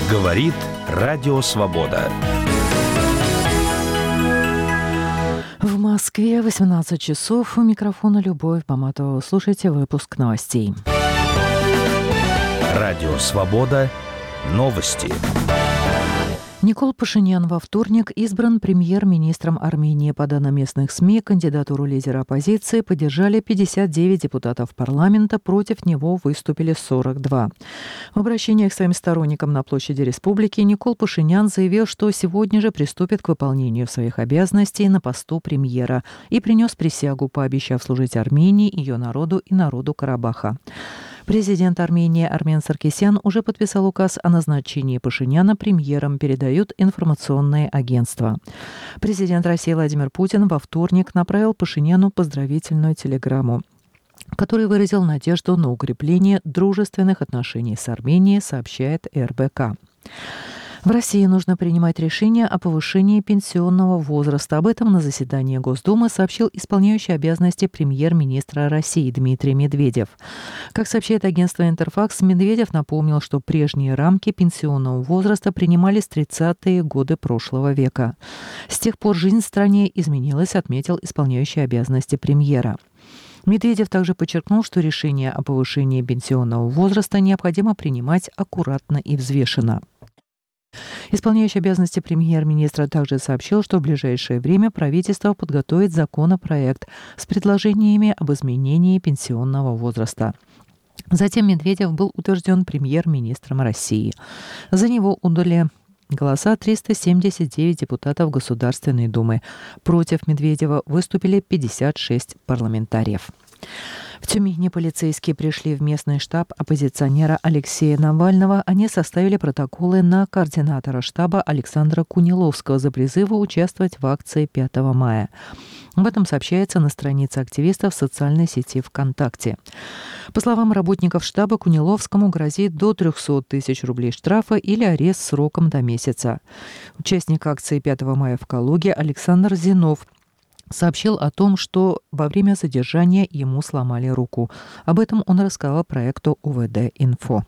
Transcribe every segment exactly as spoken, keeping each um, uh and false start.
Говорит Радио Свобода. В Москве восемнадцать часов. У микрофона Любовь Баматова. Слушайте выпуск новостей. Радио Свобода. Новости. Никол Пашинян во вторник избран премьер-министром Армении. По данным местных СМИ, кандидатуру лидера оппозиции поддержали пятьдесят девять депутатов парламента, против него выступили сорок два. В обращении к своим сторонникам на площади Республики Никол Пашинян заявил, что сегодня же приступит к выполнению своих обязанностей на посту премьера и принес присягу, пообещав служить Армении, ее народу и народу Карабаха. Президент Армении Армен Саркисян уже подписал указ о назначении Пашиняна премьером, передают информационные агентства. Президент России Владимир Путин во вторник направил Пашиняну поздравительную телеграмму, который выразил надежду на укрепление дружественных отношений с Арменией, сообщает эр бэ ка. В России нужно принимать решение о повышении пенсионного возраста. Об этом на заседании Госдумы сообщил исполняющий обязанности премьер-министра России Дмитрий Медведев. Как сообщает агентство «Интерфакс», Медведев напомнил, что прежние рамки пенсионного возраста принимали с тридцатые годы прошлого века. С тех пор жизнь в стране изменилась, отметил исполняющий обязанности премьера. Медведев также подчеркнул, что решение о повышении пенсионного возраста необходимо принимать аккуратно и взвешенно. Исполняющий обязанности премьер-министра также сообщил, что в ближайшее время правительство подготовит законопроект с предложениями об изменении пенсионного возраста. Затем Медведев был утвержден премьер-министром России. За него отдали голоса триста семьдесят девять депутатов Государственной Думы. Против Медведева выступили пятьдесят шесть парламентариев. В Тюмени полицейские пришли в местный штаб оппозиционера Алексея Навального. Они составили протоколы на координатора штаба Александра Куниловского за призывы участвовать в акции пятого мая. Об этом сообщается на странице активистов в социальной сети ВКонтакте. По словам работников штаба, Куниловскому грозит до трехсот тысяч рублей штрафа или арест сроком до месяца. Участник акции пятого мая в Калуге Александр Зинов сообщил о том, что во время задержания ему сломали руку. Об этом он рассказал проекту о вэ дэ Инфо.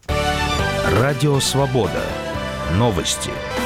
Радио Свобода. Новости.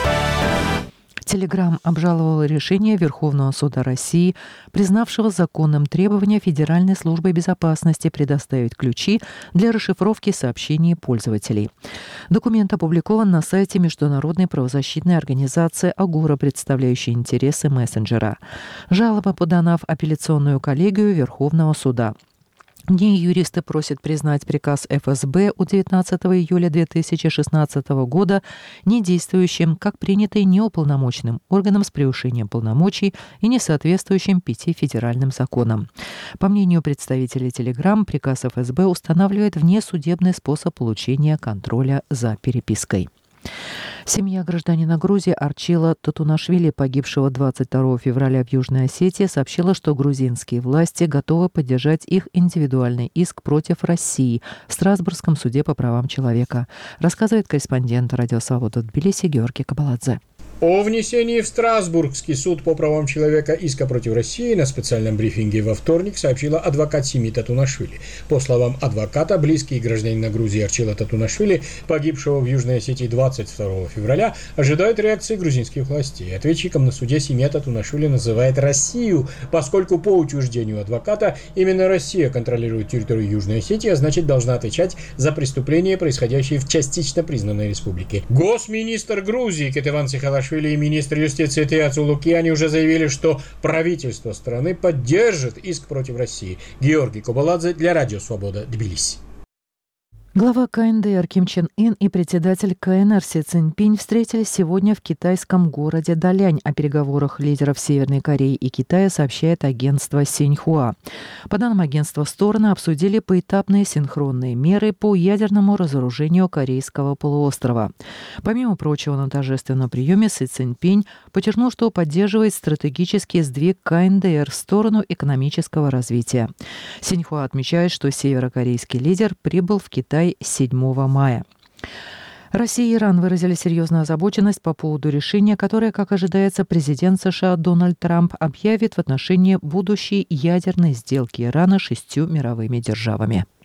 Телеграм обжаловал решение Верховного суда России, признавшего законным требование Федеральной службы безопасности предоставить ключи для расшифровки сообщений пользователей. Документ опубликован на сайте международной правозащитной организации «Агора», представляющей интересы мессенджера. Жалоба подана в апелляционную коллегию Верховного суда. В ней юристы просят признать приказ эф эс бэ от девятнадцатого июля две тысячи шестнадцатого года недействующим, как принятый неуполномоченным органом с превышением полномочий и несоответствующим пяти федеральным законам. По мнению представителей Telegram, приказ эф эс бэ устанавливает внесудебный способ получения контроля за перепиской. Семья гражданина Грузии Арчила Татунашвили, погибшего двадцать второго февраля в Южной Осетии, сообщила, что грузинские власти готовы поддержать их индивидуальный иск против России в Страсбургском суде по правам человека, рассказывает корреспондент Радио Свобода в Тбилиси Георгий Кабаладзе. О внесении в Страсбургский суд по правам человека иска против России на специальном брифинге во вторник сообщила адвокат семьи Татунашвили. По словам адвоката, близкие гражданина Грузии Арчила Татунашвили, погибшего в Южной Осетии двадцать второго февраля, ожидают реакции грузинских властей. Ответчиком на суде семья Татунашвили называет Россию, поскольку по утверждению адвоката именно Россия контролирует территорию Южной Осетии, а значит должна отвечать за преступления, происходящие в частично признанной республике. Госминистр Грузии Кетеван Сихалашвили и министр юстиции Теацу Лукьяни уже заявили, что правительство страны поддержит иск против России. Георгий Кабаладзе для Радио Свобода, Тбилиси. Глава ка эн дэ эр Ким Чен Ын и председатель ка эн эр Си Цзиньпинь встретились сегодня в китайском городе Далянь. О переговорах лидеров Северной Кореи и Китая сообщает агентство Синьхуа. По данным агентства, стороны обсудили поэтапные синхронные меры по ядерному разоружению Корейского полуострова. Помимо прочего, на торжественном приеме Си Цзиньпинь подчеркнул, что поддерживает стратегический сдвиг ка эн дэ эр в сторону экономического развития. Синьхуа отмечает, что северокорейский лидер прибыл в Китай седьмого мая. Россия и Иран выразили серьезную озабоченность по поводу решения, которое, как ожидается, президент США Дональд Трамп объявит в отношении будущей ядерной сделки Ирана с шестью мировыми державами.